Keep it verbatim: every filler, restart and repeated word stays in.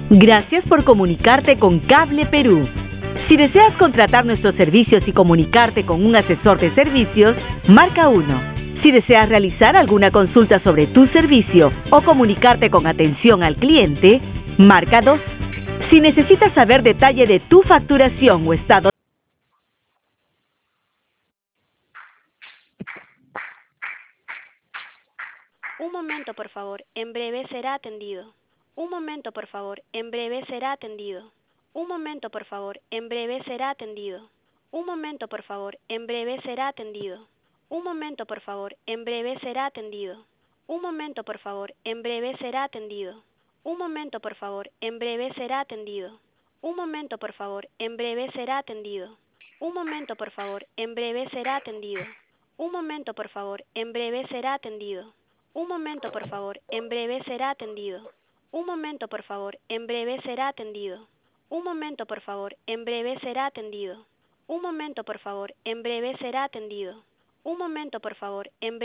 Gracias por comunicarte con Cable Perú. Si deseas contratar nuestros servicios y comunicarte con un asesor de servicios, marca uno. Si deseas realizar alguna consulta sobre tu servicio o comunicarte con atención al cliente, marca dos. Si necesitas saber detalle de tu facturación o estado. Un momento, por favor. En breve será atendido. Un momento, por favor. En breve será atendido. Un momento, por favor. En breve será atendido. Un momento, por favor. En breve será atendido. Un momento, por favor. En breve será atendido. Un momento, por favor. En breve será atendido. Un momento, por favor. En breve será atendido. Un momento, por favor. En breve será atendido. Un momento, por favor. En breve será atendido. Un momento, por favor. En breve será atendido. Un momento, por favor. En breve será atendido. Un momento, por favor. En breve será atendido. Un momento, por favor. En breve será atendido. Un momento, por favor. En breve será atendido. Un momento, por favor. En